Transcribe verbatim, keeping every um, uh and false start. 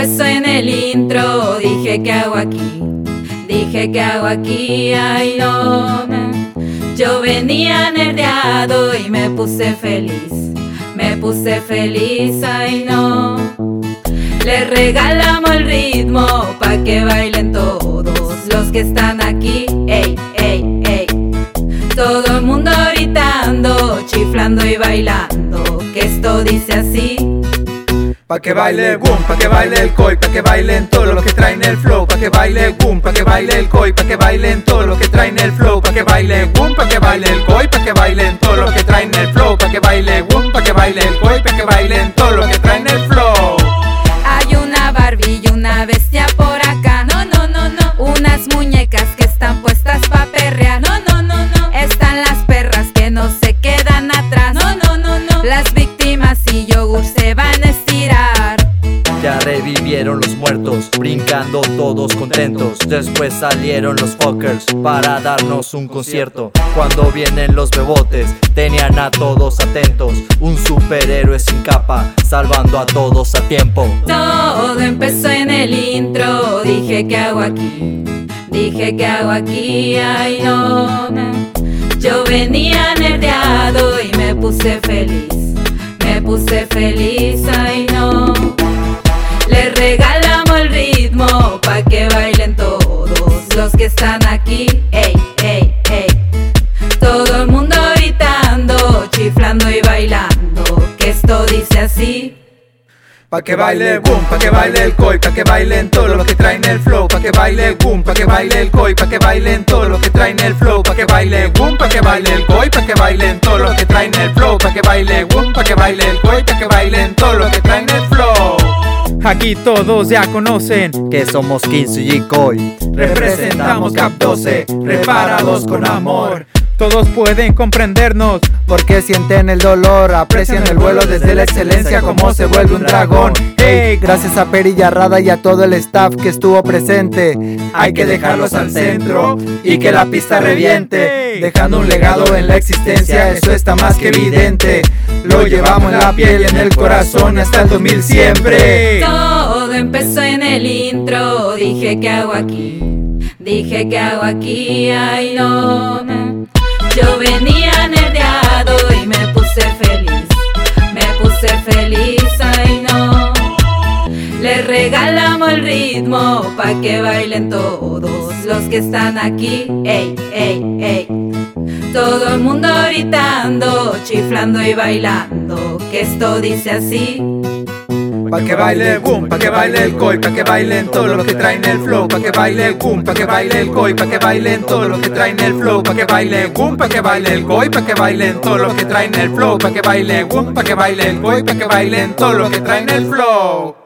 empezó en el intro, dije ¿qué hago aquí? Dije ¿qué hago aquí? Ay no, yo venía nerdeado y me puse feliz, me puse feliz, ay no. Les regalamos el ritmo pa' que bailen todos los que están aquí, ey, ey, ey. Todo el mundo gritando, chiflando y bailando, que esto dice así. Pa' que baile el boom, pa' que baile el koi, pa' que bailen todos los que traen el flow. Pa' que baile el boom, pa' que baile el koi, pa' que bailen todos los que traen el flow. Pa' que baile el boom, pa' que baile el koi, pa' que bailen todos los que traen el flow. Pa' que baile el boom, pa' que baile el koi, pa' que bailen todos los que traen el flow. Hay una Barbie y una bestia por acá, no, no, no, no. Unas muñecas que están puestas pa' perrear, no, no, no, no. Están las perras que no se quedan atrás, no, no, no, no. Las víctimas y yogur se van a estirar. Ya revivieron los muertos, brincando todos contentos. Después salieron los fuckers para darnos un concierto. Cuando vienen los bebotes, tenían a todos atentos. Un superhéroe sin capa, salvando a todos a tiempo. Todo empezó en el intro, dije ¿qué hago aquí? Dije ¿qué hago aquí? Ay no, yo venía nerdeado y me puse feliz, me puse feliz, ay no. Les regalamos el ritmo pa' que bailen todos los que están aquí, ey, ey, ey. Todo el mundo gritando, chiflando y bailando, que esto dice así. Pa' que baile el boom, pa' que baile el koi, pa' que bailen todos los que traen el flow. Pa' que baile el boom, pa' que baile el koi, pa' que bailen todos los que traen el flow. Pa' que baile el boom, pa' que baile el koi, pa' que bailen todos los que traen el flow. Pa' que baile el boom, pa' que baile el koi, pa' que bailen todos los que traen el flow. Aquí todos ya conocen que somos quince y Koi. Representamos Cap doce, preparados con amor. Todos pueden comprendernos porque sienten el dolor, aprecian el vuelo desde la excelencia como se vuelve un dragón. Hey, gracias a Perilla Rada y a todo el staff que estuvo presente. Hay que dejarlos al centro y que la pista reviente, dejando un legado en la existencia, eso está más que evidente. Lo llevamos en la piel y en el corazón hasta el dos mil siempre. Todo empezó en el intro, dije ¿qué hago aquí? Dije ¿qué hago aquí? Ay no, yo venía nerdeado y me puse feliz, me puse feliz, ay no. Les regalamos el ritmo pa' que bailen todos los que están aquí, ey, ey, ey. Todo el mundo gritando, chiflando y bailando, que esto dice así. Pa' que baile el boom, pa' que baile el koi, pa' que bailen todos los que traen el flow. Pa' que baile el boom, pa' que baile el koi, pa' que bailen todos los que traen el flow. Pa' que baile el boom, pa' que baile el koi, pa' que bailen todos los que traen el flow. Pa' que baile el boom, pa' que baile el koi, pa' que bailen todos los que traen el flow.